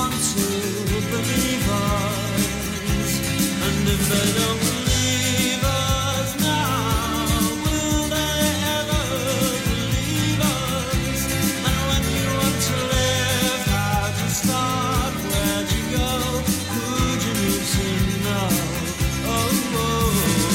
want to believe us, and if they don't believe us now, will they ever believe us? And when you want to live, how to start, where to go, who do you need to know? Oh, oh.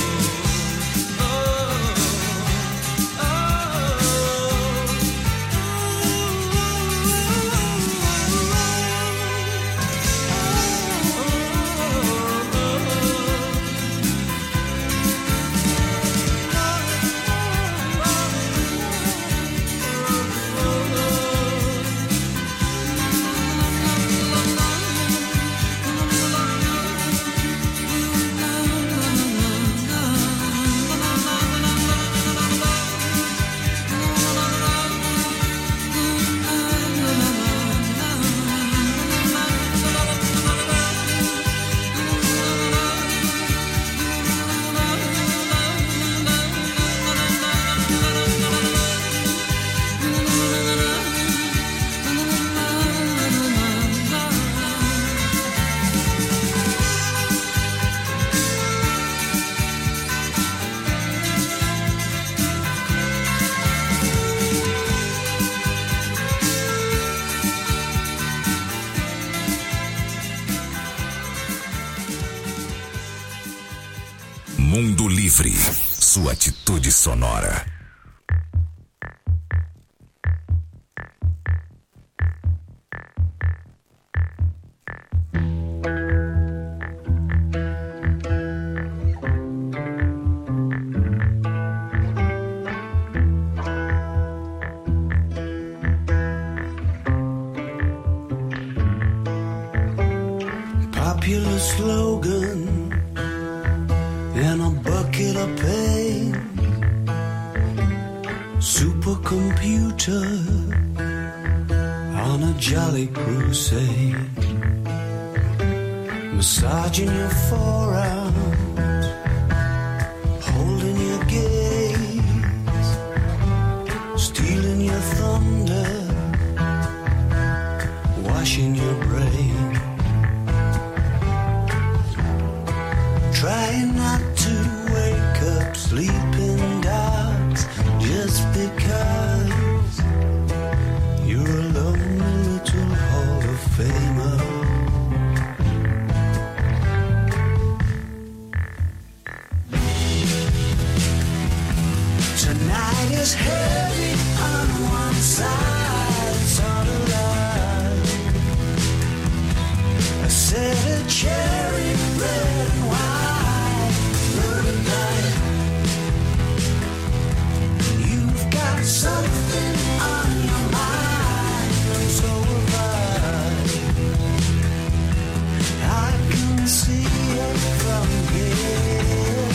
Mundo Livre, sua atitude sonora. Popular slogan in a bucket of pain, supercomputer on a jolly crusade, massaging your forearms, holding your gaze, stealing your thunder, washing your brain. Trying not to wake up sleeping dogs just because you're a lonely little Hall of Famer. Tonight is heavy on one side, sort of like a set of cherry red and white. Something on your mind, and so have I can see it from here.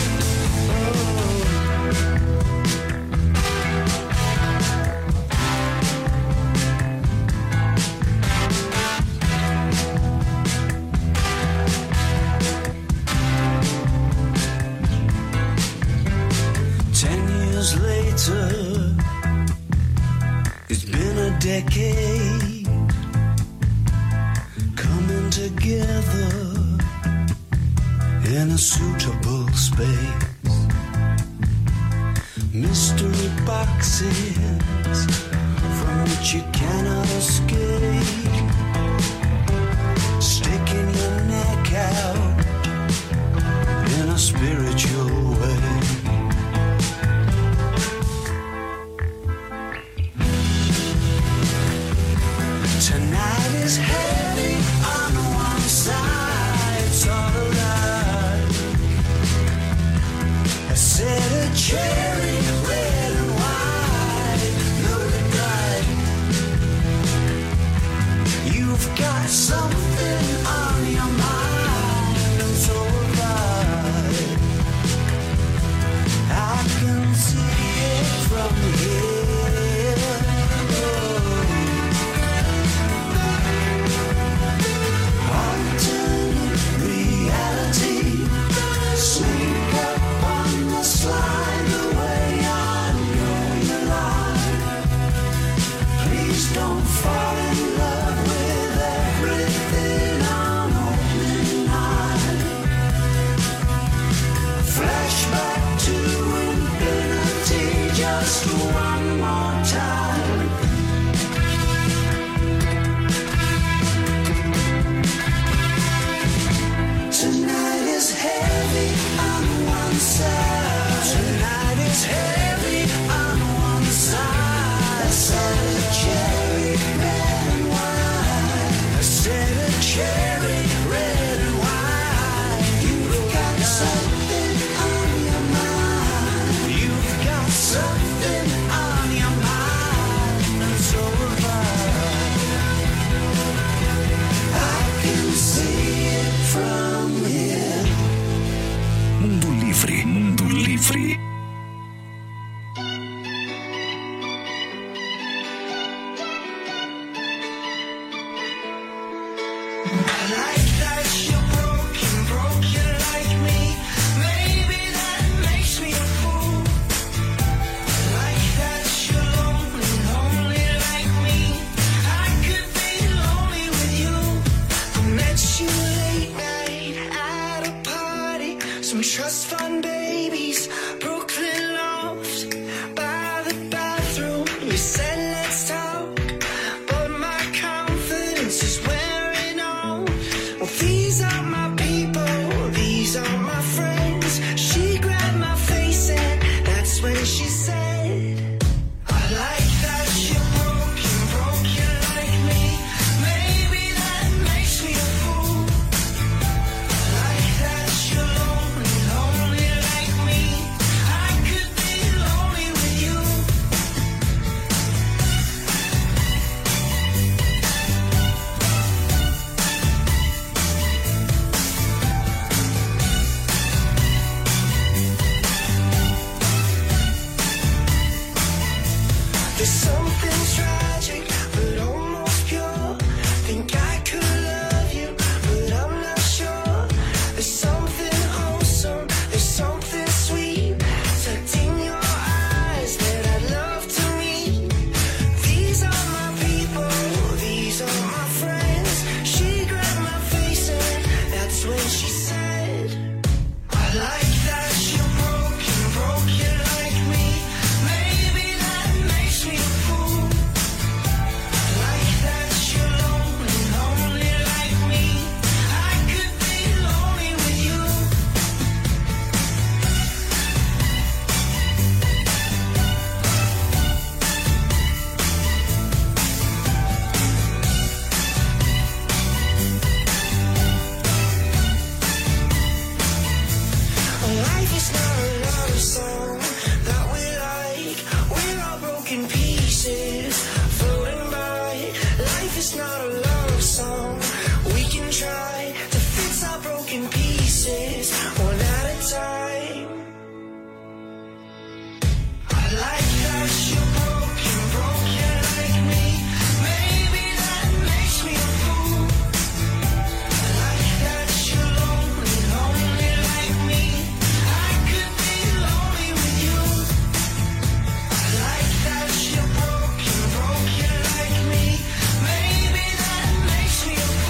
Later, it's been a decade coming together in a suitable space. Mystery boxes from which you cannot escape, sticking your neck out in a spiritual way. Tonight is heavy on one side, sort of like a set of cherry red and white, loaded bright. You've got something on your mind, and so have I can see it from here. Don't fall in love with everything. Trust fund babies, Brooklyn loft, by the bathroom. You said let's talk, but my confidence is wearing on. Well, these are my people, these are my friends. She grabbed my face and that's when she said, I like that you're broken like me. Maybe that makes me a fool. I like that you're lonely like me. I could be lonely with you. There's something tragic, but almost pure. Think I could love you, but I'm not sure. There's something wholesome, there's something sweet tucked in your eyes that I'd love to meet. These are my people, these are my friends. She grabbed my face and that's when she said, I like that you're broken like me. Maybe that makes me a fool. I like that you're lonely like me. I could be lonely with you. Life is not a love song that we like. We're all broken pieces floating by. Life is not a love song. We can try to fix our broken pieces one at a time. I like that you're broken like me. Maybe that makes me a fool. I like that you're lonely like me. I could be lonely with you. I like that you're broken like me. Maybe that makes me a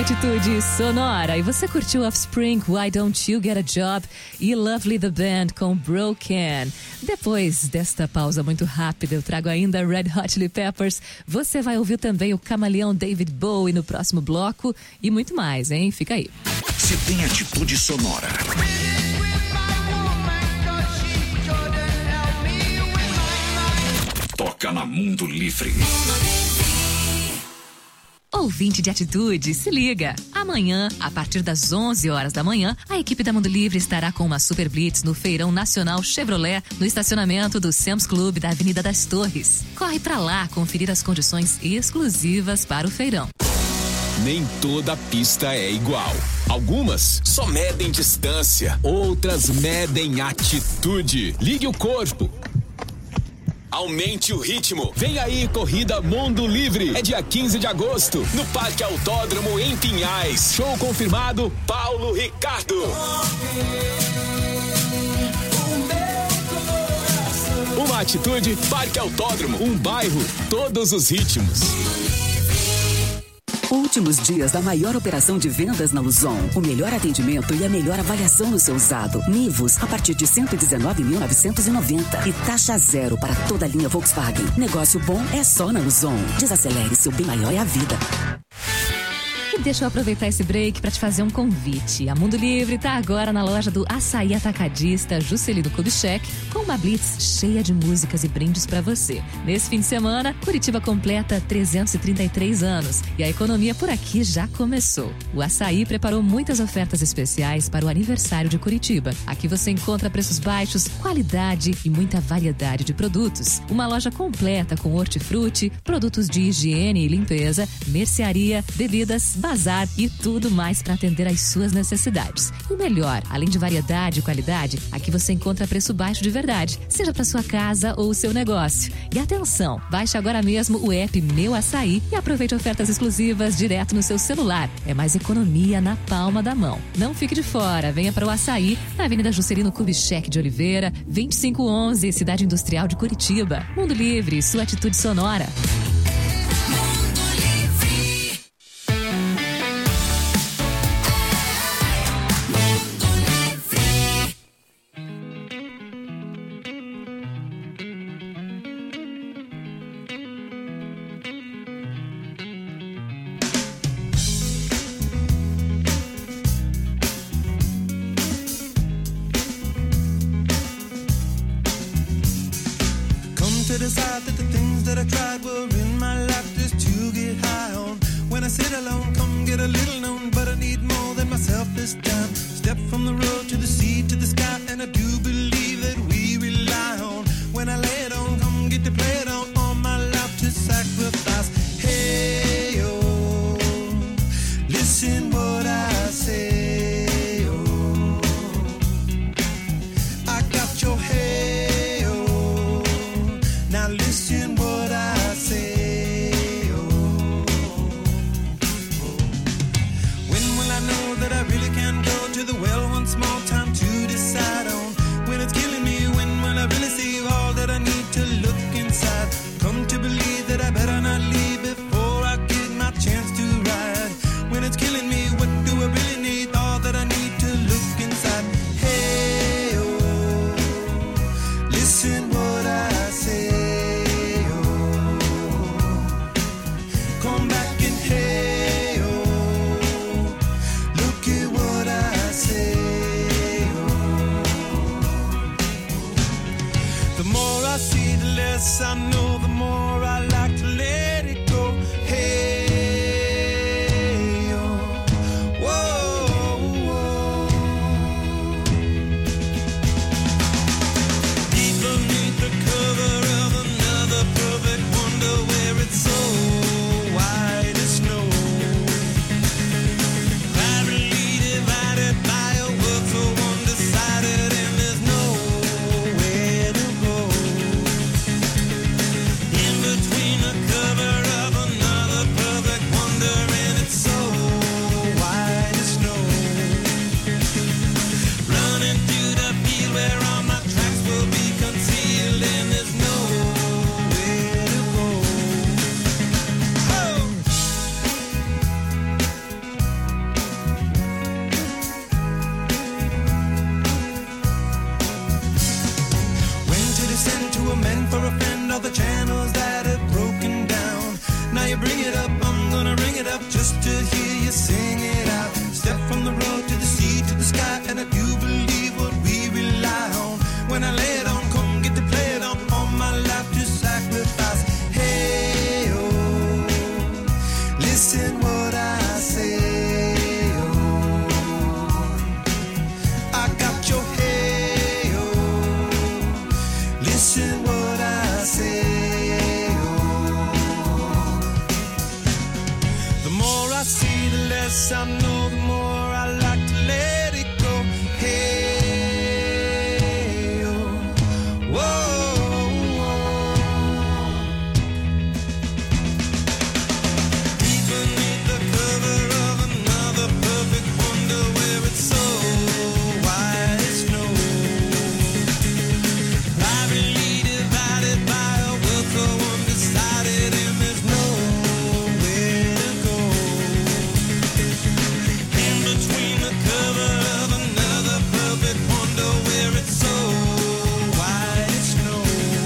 Atitude Sonora. E você curtiu Offspring, Why Don't You Get a Job e Lovely the Band com Broken. Depois desta pausa muito rápida, eu trago ainda Red Hot Chili Peppers. Você vai ouvir também o camaleão David Bowie no próximo bloco e muito mais, hein? Fica aí. Se tem atitude sonora. Toca na Mundo Livre. Ouvinte de Atitude, se liga! Amanhã, a partir das 11 horas da manhã, a equipe da Mundo Livre estará com uma Super Blitz no Feirão Nacional Chevrolet, no estacionamento do Sam's Club da Avenida das Torres. Corre pra lá conferir as condições exclusivas para o feirão. Nem toda pista é igual. Algumas só medem distância, outras medem atitude. Ligue o corpo. Aumente o ritmo. Vem aí, Corrida Mundo Livre. É dia 15 de agosto, no Parque Autódromo, em Pinhais. Show confirmado, Paulo Ricardo. Uma atitude, Parque Autódromo. Um bairro, todos os ritmos. Últimos dias da maior operação de vendas na Luzon. O melhor atendimento e a melhor avaliação no seu usado. Nivus, a partir de 119.990. E taxa zero para toda a linha Volkswagen. Negócio bom é só na Luzon. Desacelere, seu bem maior é a vida. E deixa eu aproveitar esse break para te fazer um convite. A Mundo Livre tá agora na loja do Açaí Atacadista Juscelino Kubitschek com uma blitz cheia de músicas e brindes para você. Nesse fim de semana, Curitiba completa 333 anos e a economia por aqui já começou. O Açaí preparou muitas ofertas especiais para o aniversário de Curitiba. Aqui você encontra preços baixos, qualidade e muita variedade de produtos. Uma loja completa com hortifruti, produtos de higiene e limpeza, mercearia, bebidas, bazar e tudo mais para atender às suas necessidades. E o melhor, além de variedade e qualidade, aqui você encontra preço baixo de verdade, seja para sua casa ou seu negócio. E atenção, baixe agora mesmo o app Meu Açaí e aproveite ofertas exclusivas direto no seu celular. É mais economia na palma da mão. Não fique de fora, venha para o Açaí, na Avenida Juscelino Kubitschek de Oliveira, 2511, Cidade Industrial de Curitiba. Mundo Livre, sua atitude sonora. To decide that the things that I tried were in my life just to get high on. When I sit alone, come get a little known, but I need more than myself this time. Step from the road to the sea to the sky, and I do believe that we rely on. When I lay it on, come get to play it on, all my life to sacrifice. Hey, oh, listen what I say, oh, I got your head. Now listen what I say, oh, oh. When will I know that I really can go to the well once more? Time to decide on when it's killing me. to hear you sing it out. Step from the road to the sea to the sky, and I do believe what we rely on. When I lay it on, come get to play it on. All my life to sacrifice. Hey, oh, listen what I say, oh. I got your hey, oh, listen what I say, oh. The more I see, the less I know, the more I like to let it go. Hey, oh, whoa, whoa. Deep beneath the cover of another perfect wonder, where it's so white as snow, privately divided by a world so undecided, and there's nowhere to go. In between the cover of another perfect wonder, where it's so white as snow,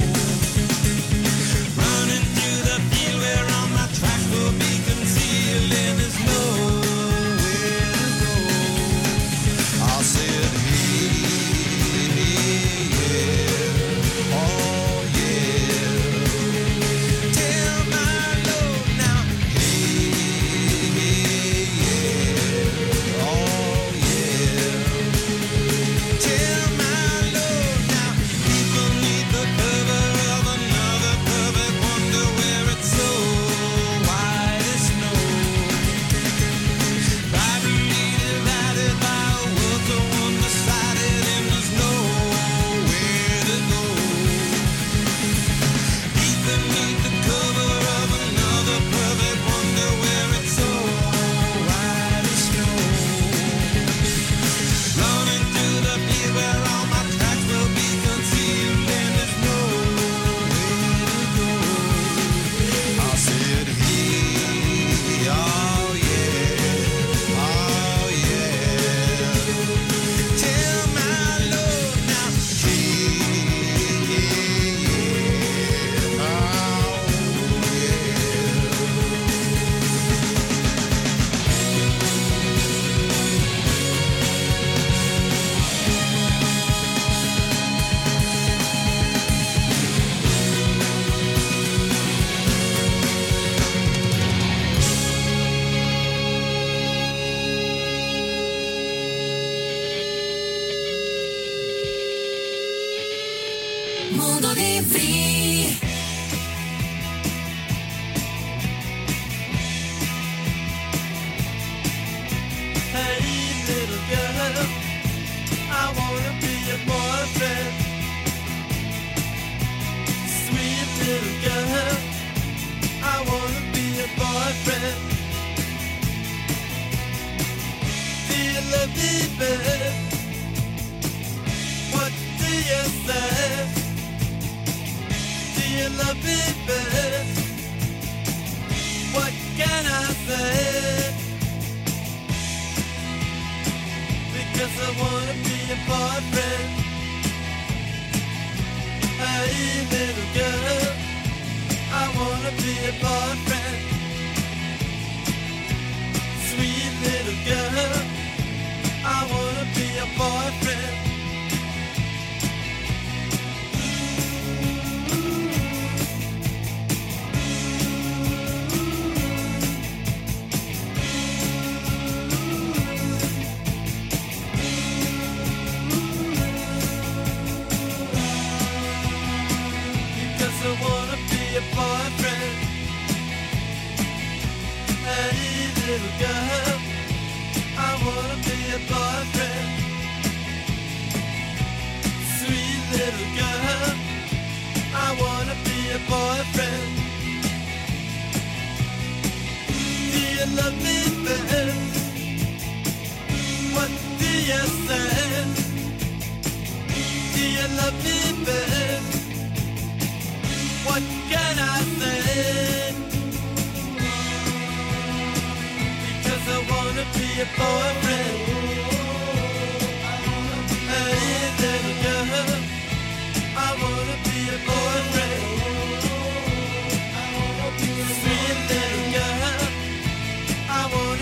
running through the field where all my tracks will be concealed, and there's nowhere to go. I said, hey, yeah, oh yeah, tell my Lord now, hey, yeah, oh yeah, tell my Lord now, deep beneath the cover of another perfect wonder, where it's so white as snow, privately divided by a world so undecided, and there's nowhere to go. Deep beneath the cover of another perfect wonder, where it's so white as snow, running through the field where all my tracks will be concealed, and there's nowhere to go. I said, hey, oh yeah, oh yeah, tell my Lord now, hey, yeah, oh Mundo Livre. Hey, little girl, I wanna be your boyfriend. Sweet little girl, I wanna be your boyfriend. Do you love me, babe? What do you say? Do you love me, babe? What can I say? Because I wanna be your boyfriend. Hey, little girl, I wanna be your boyfriend. Sweet little girl, I wanna be your boyfriend. Because I wanna be your boyfriend. Hey, little girl, I wanna be your boyfriend. Sweet little girl, I wanna be your boyfriend. Do you love me, babe? What do you say? Do you love me, babe? What can I say? Because I wanna be your boyfriend. Hey, little girl, I wanna be your boyfriend. Sweet little girl, I wanna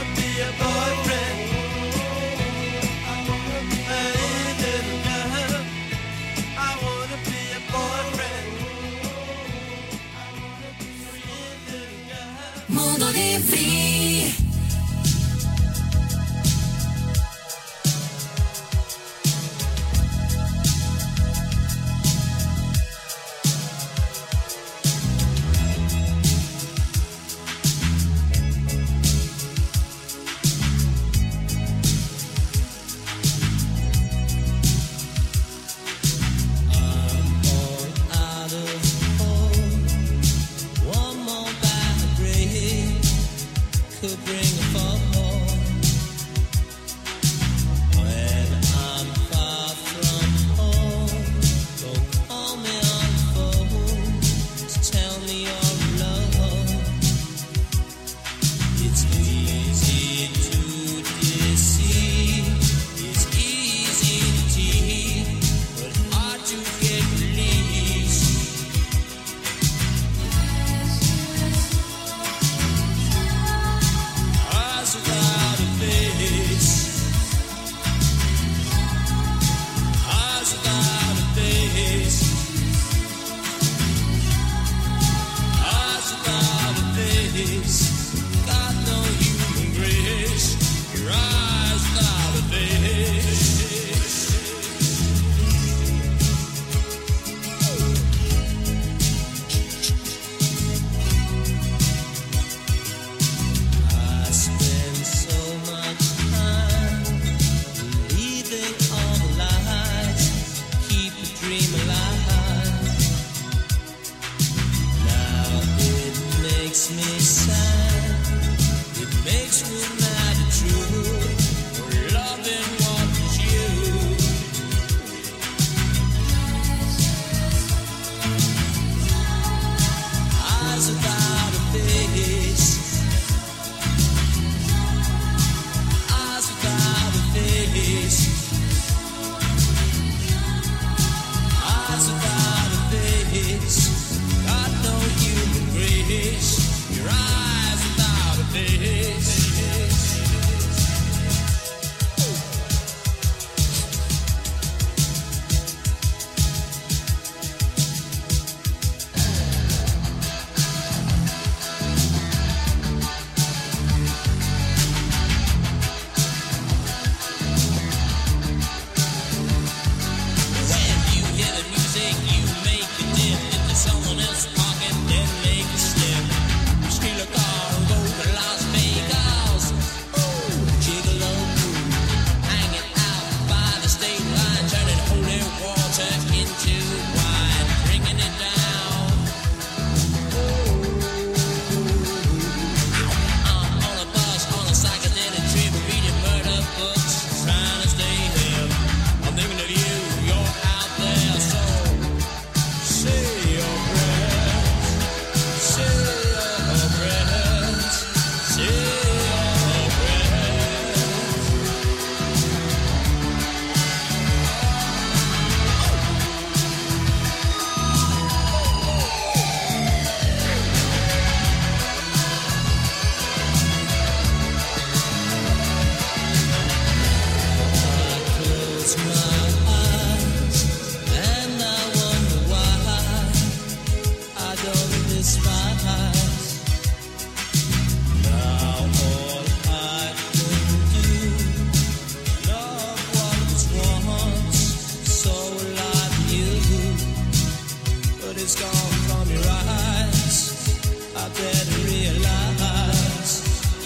is gone from your eyes. I better realize.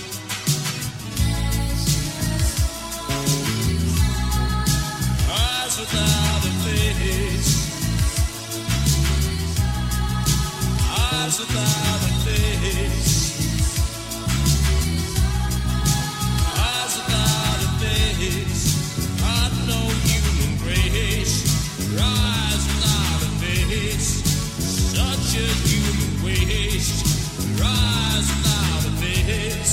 Eyes without a face. Eyes without a face. Eyes without a face. Got no human grace. Eyes without a face. Such a human waste. Eyes without a face.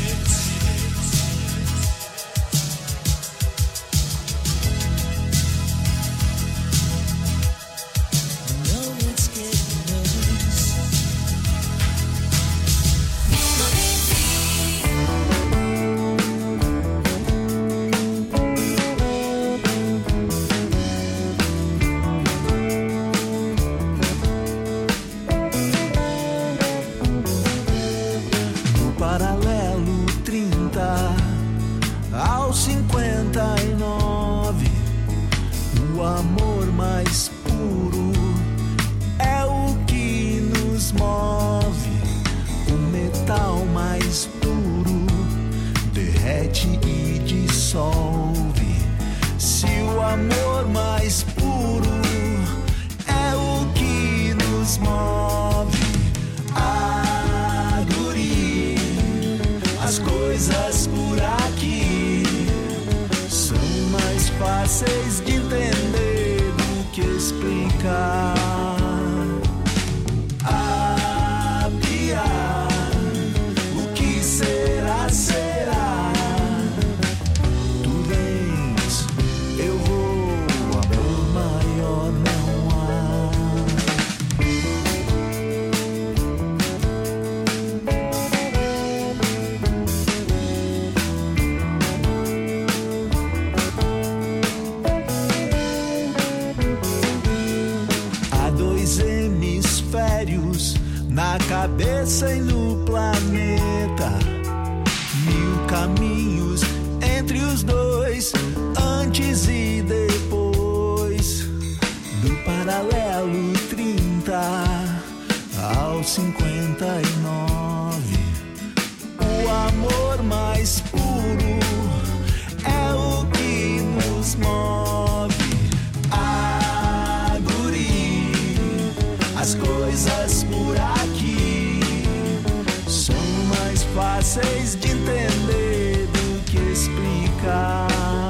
Na cabeça e no planeta, 1000 caminhos entre os dois, antes e depois. Do paralelo 30 ao 59, o amor mais puro é o que nos move. Ah, guri, as coisas por aqui são mais fáceis de entender do que explicar.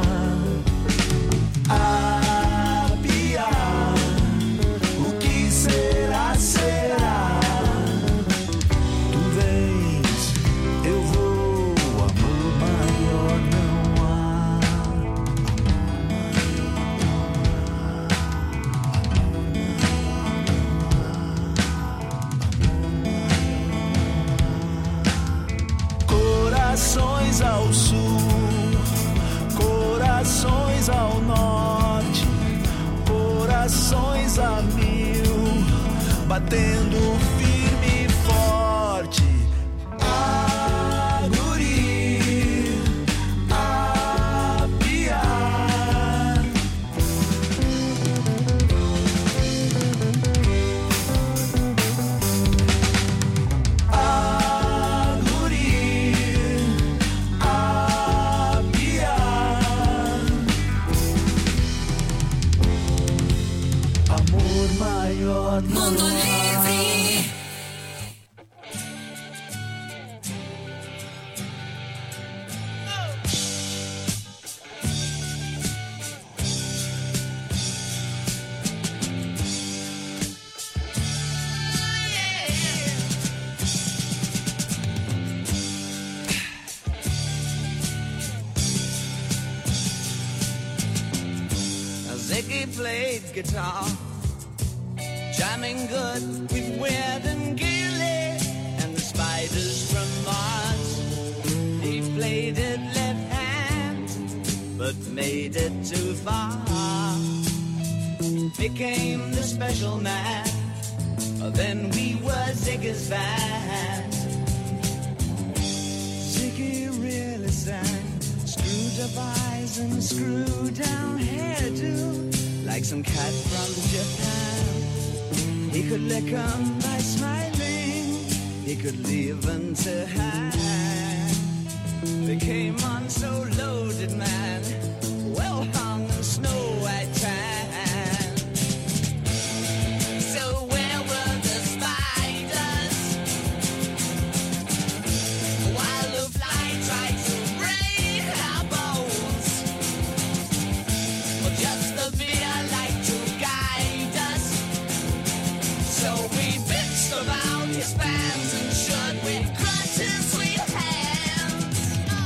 Ah, Pia, o que será, será. Tu vens, eu vou, amor maior não há. Corações ao sul, corações ao norte, corações a 1000, batendo firme e forte. Ah, guri, ah, Pia. Ah, guri, ah, Pia. Amor maior não Mundo há. Livre. Ziggy played guitar, jamming good with Weird and Gilly and the Spiders from Mars. He played it left hand, but made it too far. Became the special man, then we were Ziggy's band. Ziggy really sang, screwed up eyes and screwed down hairdo, like some cat from Japan. He could lick 'em by smiling. He could leave them to hang. They came on so loaded, man, well hung in snow white tan. So where were the spiders while the fly tried to break our bones? Or just the mere light to guide us? So we bitched about his fans and should we crushed his sweet hands.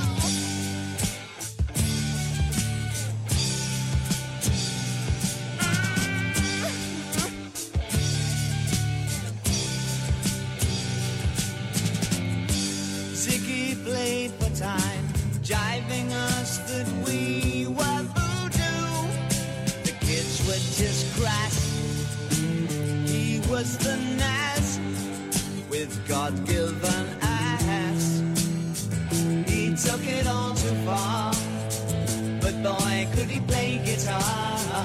Ziggy played for time, jiving us that we were voodoo. The kids were just crass. He was the Nas with God-given ass. He took it all too far, but boy, could he play guitar.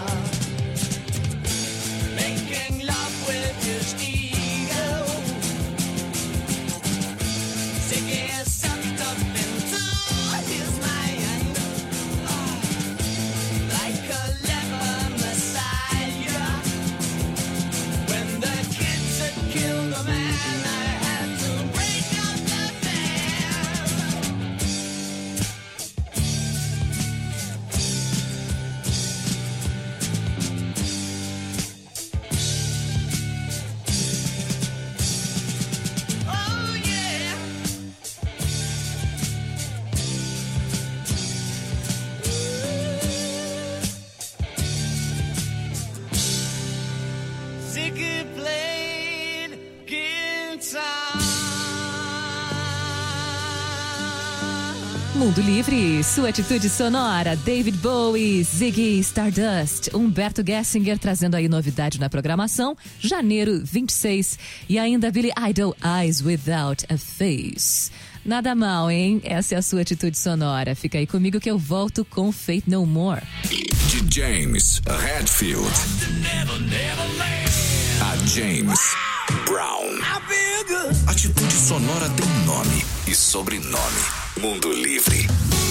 Making love with his ego. Ziggy is sucked up into his mind, like a leper messiah. When the kids had killed a man, I had to break up the band. Oh yeah. Ziggy played guitar. Mundo Livre, sua atitude sonora, David Bowie, Ziggy Stardust, Humberto Gessinger trazendo aí novidade na programação, janeiro 26, e ainda Billy Idol, Eyes Without a Face. Nada mal, hein? Essa é a sua atitude sonora. Fica aí comigo que eu volto com Faith No More. De James Hetfield a James Brown. Atitude sonora tem nome e sobrenome. Mundo Livre.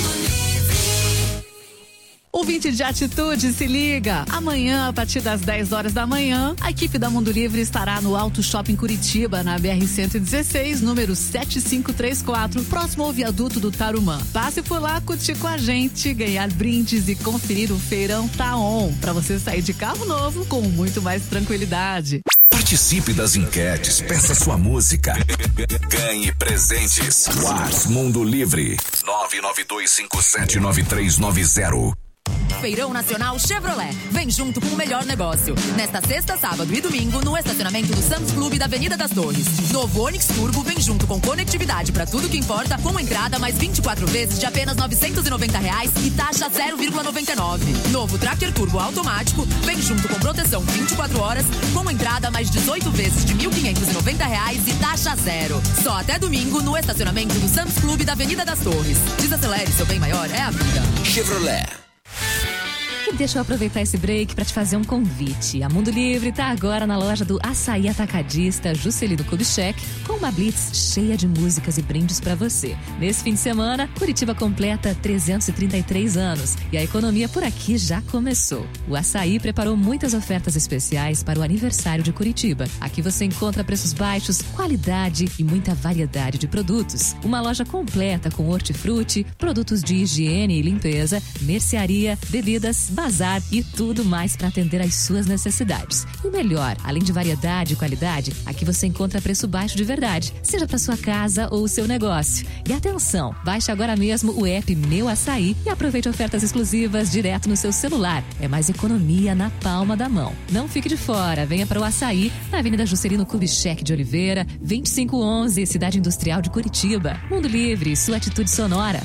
Ouvinte de Atitude, se liga! Amanhã, a partir das 10 horas da manhã, a equipe da Mundo Livre estará no Auto Shopping Curitiba, na BR-116, número 7534, próximo ao viaduto do Tarumã. Passe por lá, curtir com a gente, ganhar brindes e conferir o Feirão Tá On, para você sair de carro novo com muito mais tranquilidade. Participe das enquetes, peça sua música. Ganhe presentes. WhatsApp Mundo Livre 992579390. Feirão Nacional Chevrolet. Vem junto com o melhor negócio. Nesta sexta, sábado e domingo, no estacionamento do Sam's Club da Avenida das Torres. Novo Onix Turbo vem junto com conectividade para tudo que importa, com entrada mais 24 vezes de apenas R$ 990 e taxa 0,99. Novo Tracker Turbo automático vem junto com proteção 24 horas, com entrada mais 18 vezes de R$ 1.590 e taxa zero. Só até domingo no estacionamento do Sam's Club da Avenida das Torres. Desacelere, seu bem maior é a vida. Chevrolet. E deixa eu aproveitar esse break para te fazer um convite. A Mundo Livre está agora na loja do Açaí Atacadista Juscelino Kubitschek, com uma blitz cheia de músicas e brindes para você. Nesse fim de semana, Curitiba completa 333 anos e a economia por aqui já começou. O Açaí preparou muitas ofertas especiais para o aniversário de Curitiba. Aqui você encontra preços baixos, qualidade e muita variedade de produtos. Uma loja completa com hortifruti, produtos de higiene e limpeza, mercearia, bebidas, bazar e tudo mais para atender às suas necessidades. E o melhor, além de variedade e qualidade, aqui você encontra preço baixo de verdade, seja para sua casa ou o seu negócio. E atenção, baixe agora mesmo o app Meu Açaí e aproveite ofertas exclusivas direto no seu celular. É mais economia na palma da mão. Não fique de fora, venha para o Açaí, na Avenida Juscelino Kubitschek de Oliveira, 2511, Cidade Industrial de Curitiba. Mundo Livre, sua atitude sonora.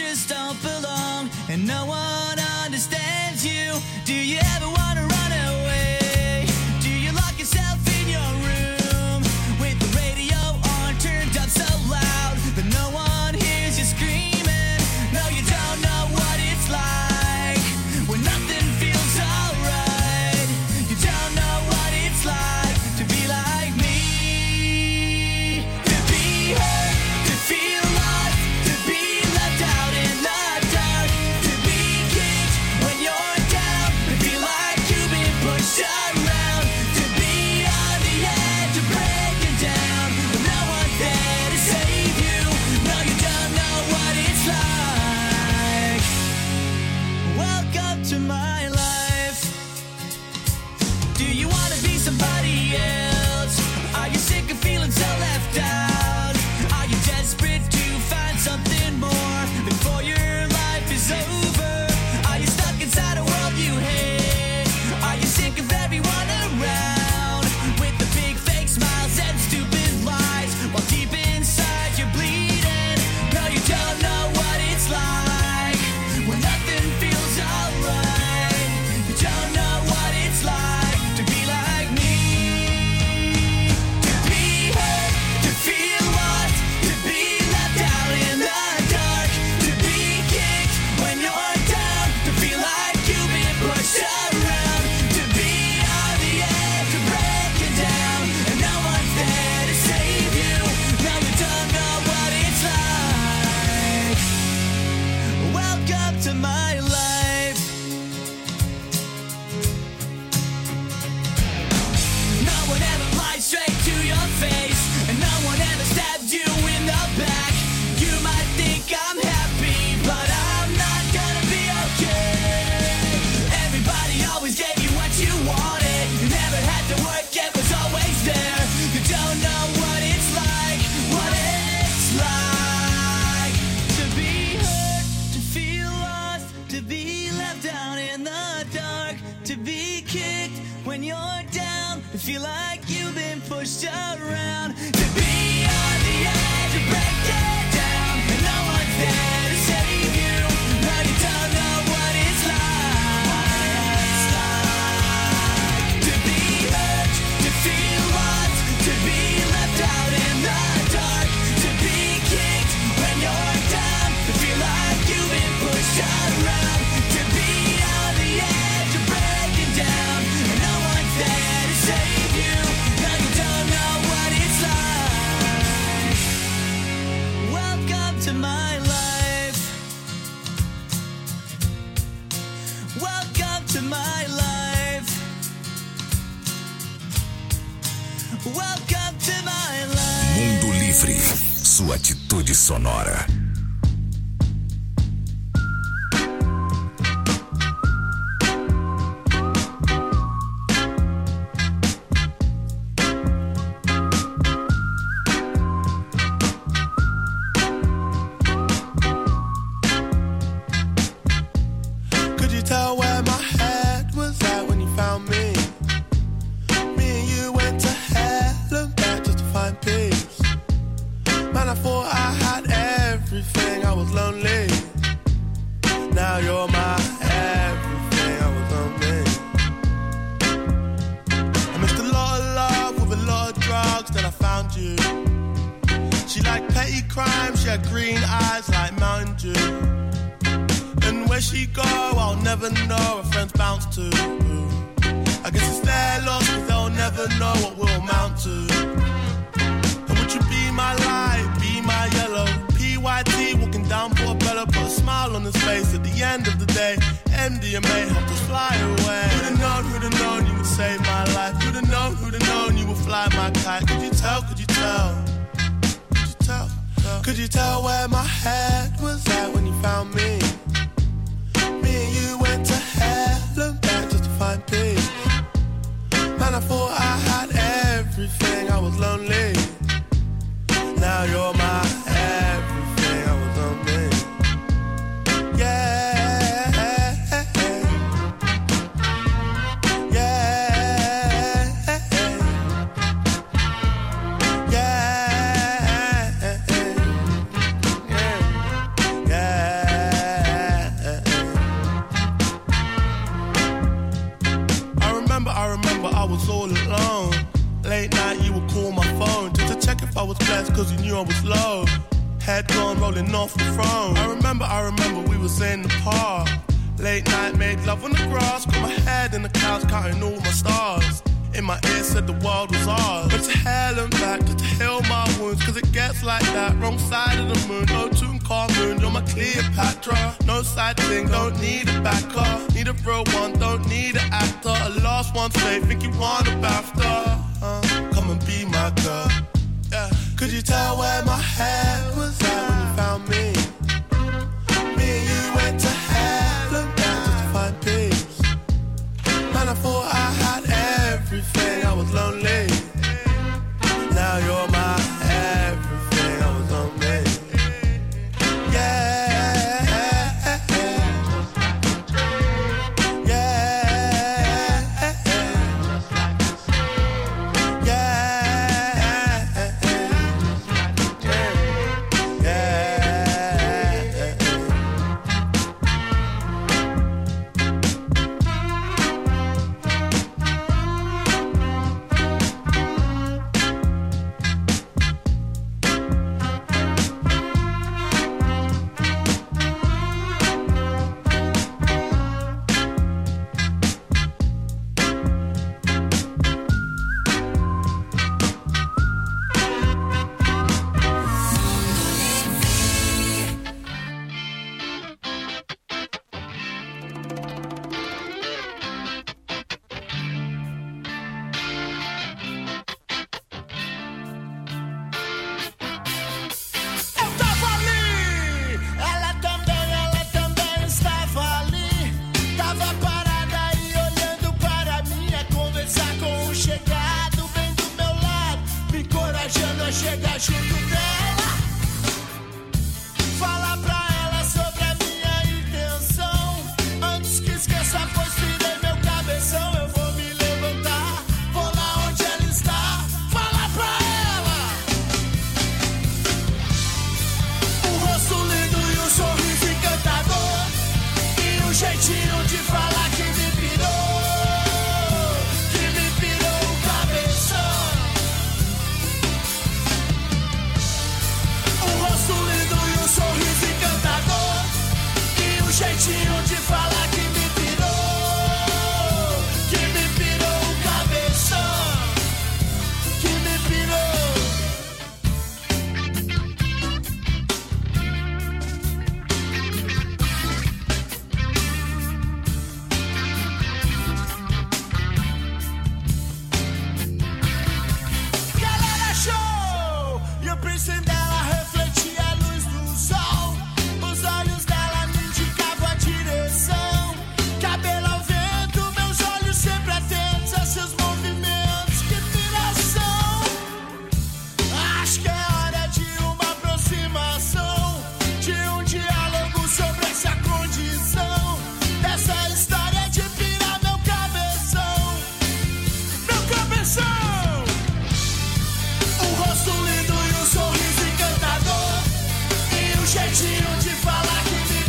just don't belong, and no one understands you. Do you ever want to run away? Do you lock yourself in your room with the radio on turned up so loud that no one hears you screaming? No, you don't know what it's like when nothing feels alright. You don't know what it's like to be like me, to be hurt, to feel lost, to be left out in the dark, to be kicked when you're down, to feel like you've been pushed around, to be on the edge of breaking down, but no one's there to save you. No, you don't know what it's like. Welcome to my life. Do you want to be somebody else? Are you sick of feeling so left out? Are you desperate to find something more before your life is over? Are you stuck inside a world you hate? Are you sick of everyone around with the big fake smiles and stupid lies while deep inside you're bleeding? No, you don't know what it's like when nothing feels alright. You don't know what it's like to be like me, to be hurt, to feel lost, to be left out in the dark, to be kicked when you're down, to feel like you've been pushed around, to be on the edge of breaking down, and no one's there to save you. No, you don't know what it's like. Welcome to my life. No one ever lied straight to your face, and no one ever stabbed you in the back. You might think I'm happy, but I'm not gonna be okay. Everybody always gave you what you wanted. You never had to work, it was always there. You don't know what it's like, what it's like to be hurt, to feel lost, to be left out in the dark, to be kicked when you're down, to feel like you've been pushed around, to be on the edge of breaking down, and no one's there to save you. No, you don't know what it's like to be hurt, to feel lost, to be left out in the dark, to be kicked when you're down, to feel like you've been pushed around, to be on the edge of breaking down, and no one's there to save you. No, you don't know what it's like. Welcome to my life. Welcome to my life. Welcome to my life. Mundo Livre, sua atitude sonora. Could you tell where my head was at when you found me? Me and you went to hell and back just to find peace. Man, I thought I had everything, I was lonely. Now you're my everything, I was lonely. I missed a lot of love with a lot of drugs, then I found you. She liked petty crime, she had green eyes like Mountain Dew. And where she go, I'll never know, her friends bounce to. I guess it's their loss, cause they'll never know what we'll amount to. And would you be my light, be my yellow? PYT walking down Portobello, put a smile on his face. At the end of the day, MDMA helped us fly away. Who'd have known you would save my life? Who'd have known you would fly my kite? Could you tell, could you tell? Could you tell? Could you tell where my head was at when you found me? Me and you went to hell and back just to find peace. Man, I thought I had everything, I was lonely. Now you're my everything, I was lonely. Yeah, yeah, yeah, yeah. cause he knew I was low. Head gone, rolling off the throne. I remember we was in the park. Late night, made love on the grass. Got my head in the clouds, counting all my stars. In my ear said the world was ours. Went to hell and back just to heal my wounds, cause it gets like that, wrong side of the moon. No Tutankhamun, you're my Cleopatra. No side thing, don't need a backer. Need a real one, don't need an actor. A last one say, think you want a BAFTA. Come and be my girl. Yeah. Could you tell where my head was at when you found me? Me and you went to hell and back just to find peace. Man, I thought I had everything, I was lonely. Now you're my everything, I was lonely. Yeah. Chega junto dela, fala pra ela sobre a minha intenção. Antes que esqueça, pois tirei meu cabeção. Eu vou me levantar, vou lá onde ela está. Fala pra ela. Um rosto lindo e um sorriso encantador, e um jeitinho de falar que me pirou, que me pirou o cabeção. Um rosto lindo e um sorriso encantador, e um jeitinho de falar que me pirou o cabeção, que me pirou. Galera, show! E o piercing dela refletia a luz do sol. Os olhos dela me indicavam a direção. Cabelo ao vento, meus olhos sempre atentos a seus movimentos. Que piração! Acho que é hora de uma aproximação, de um diálogo sobre essa condição. Dessa história de pirar meu cabeção. Meu cabeção! Um rosto lindo e um sorriso encantador, e um jeitinho de falar que me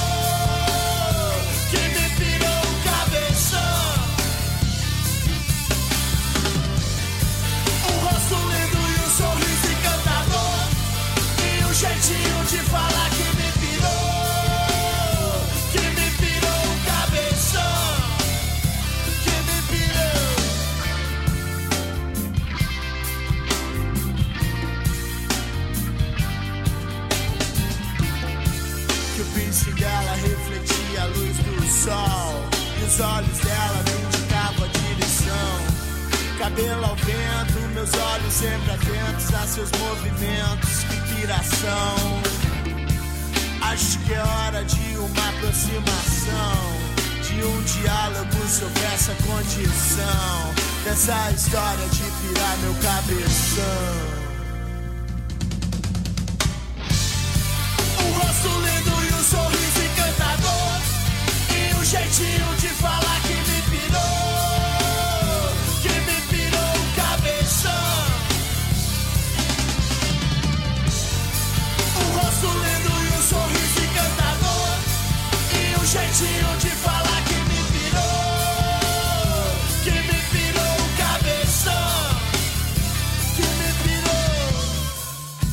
pirou o cabeção. Um rosto lindo e um sorriso encantador, e um jeitinho de falar que me pirou o cabeção, que me pirou. Que o piercing dela refletia a luz do sol, e os olhos dela me indicavam a direção. Cabelo ao vento, meus olhos sempre atentos a seus movimentos. Que piração! Acho que é hora de uma aproximação, de um diálogo sobre essa condição. Dessa história de pirar meu cabeção. Um rosto lindo e um sorriso encantador, e um jeitinho de falar que me pirou o cabeção. Um rosto lindo e um sorriso encantador, e um jeitinho de falar que me pirou o cabeção, que me pirou.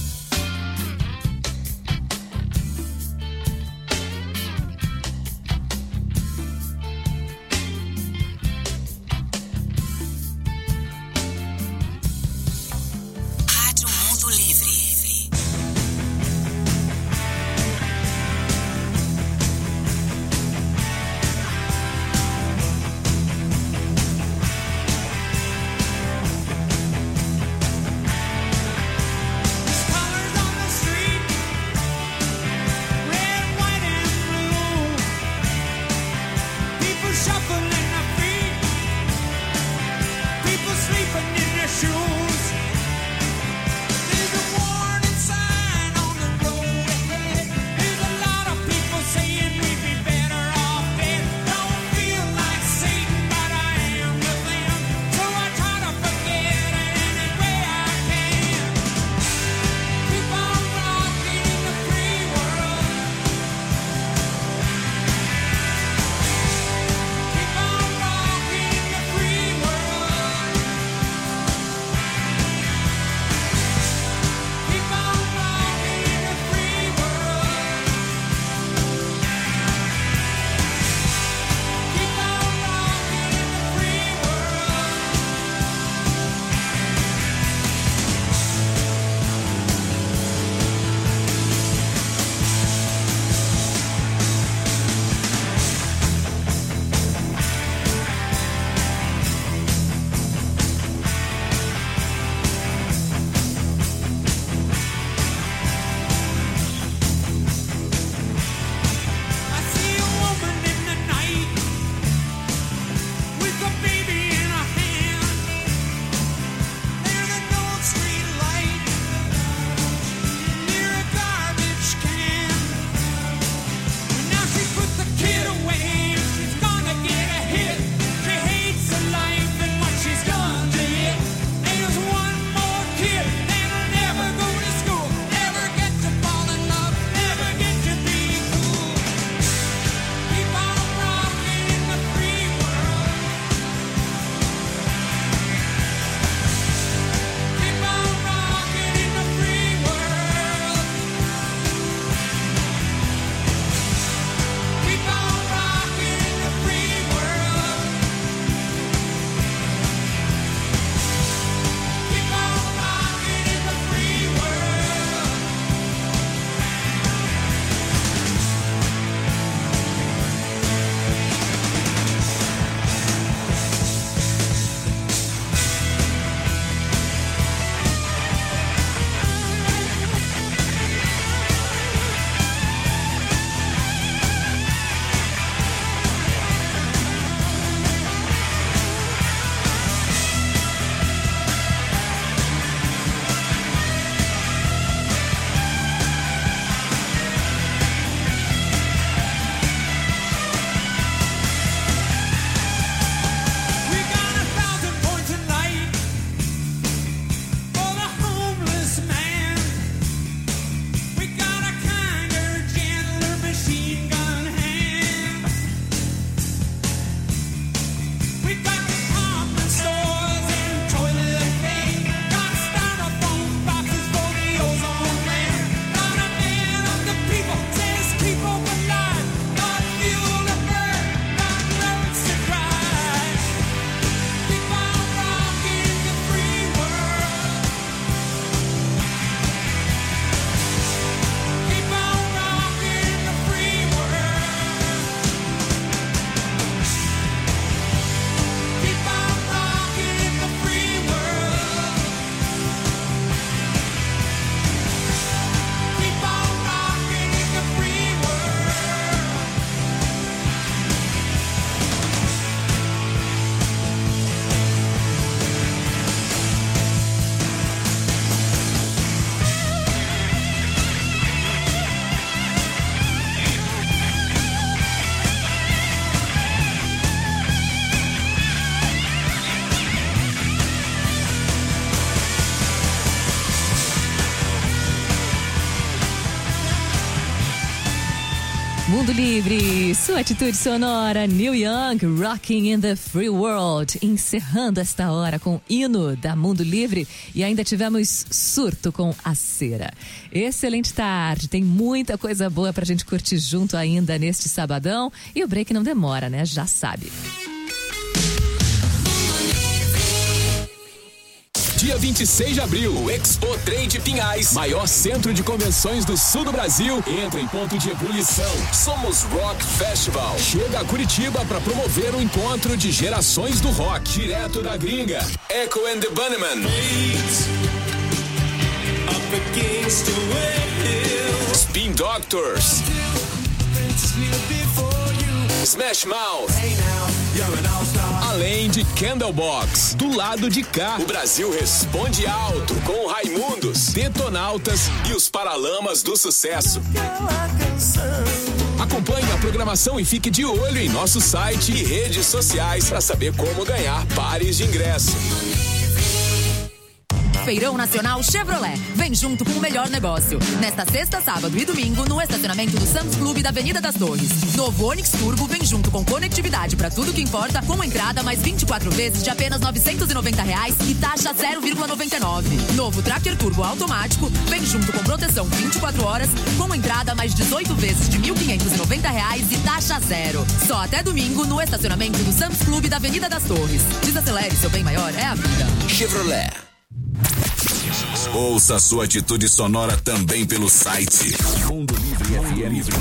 Mundo Livre, sua atitude sonora, Neil Young, Rocking in the Free World, encerrando esta hora com hino da Mundo Livre e ainda tivemos Surto com A Cera. Excelente tarde, tem muita coisa boa pra gente curtir junto ainda neste sabadão e o break não demora, né? Já sabe. Dia 26 de abril, o Expo Trade Pinhais, maior centro de convenções do sul do Brasil, entra em ponto de ebulição. Somos Rock Festival. Chega a Curitiba para promover o encontro de gerações do rock, direto da gringa. Echo and the Bunnymen. Spin Doctors. Smash Mouth. Além de Candlebox. Do lado de cá, o Brasil responde alto com Raimundos, Detonautas e os Paralamas do Sucesso. Acompanhe a programação e fique de olho em nosso site e redes sociais para saber como ganhar pares de ingresso. Feirão Nacional Chevrolet. Vem junto com o melhor negócio. Nesta sexta, sábado e domingo, no estacionamento do Sam's Club da Avenida das Torres. Novo Onix Turbo vem junto com conectividade para tudo que importa, com entrada mais 24 vezes de apenas R$ 990 e taxa 0,99. Novo Tracker Turbo automático vem junto com proteção 24 horas, com entrada mais 18 vezes de R$ 1.590 e taxa zero. Só até domingo no estacionamento do Sam's Club da Avenida das Torres. Desacelere, seu bem maior é a vida. Chevrolet. Ouça sua atitude sonora também pelo site Mundo Livre FM,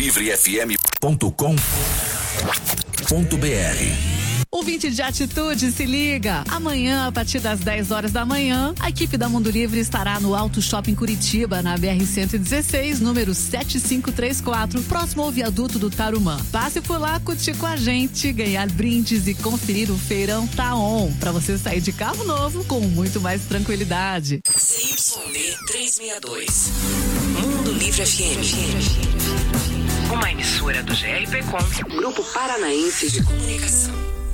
mundolivrefm.com.br. Ouvinte de atitude, se liga. Amanhã, a partir das 10 horas da manhã, a equipe da Mundo Livre estará no Auto Shopping Curitiba, na BR-116, número 7534, próximo ao viaduto do Tarumã. Passe por lá, curtir com a gente, ganhar brindes e conferir o Feirão Tá On, pra você sair de carro novo com muito mais tranquilidade. CYD 362, Mundo Livre FM. Uma emissora do GRPcom, Grupo Paranaense de Comunicação.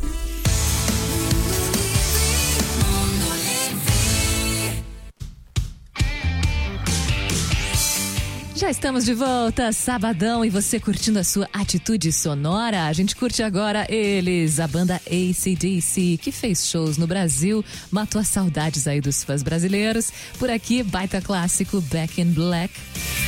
Já estamos de volta, sabadão, e você curtindo a sua atitude sonora. A gente curte agora eles, a banda AC/DC, que fez shows no Brasil, matou as saudades aí dos fãs brasileiros. Por aqui, baita clássico, Back in Black.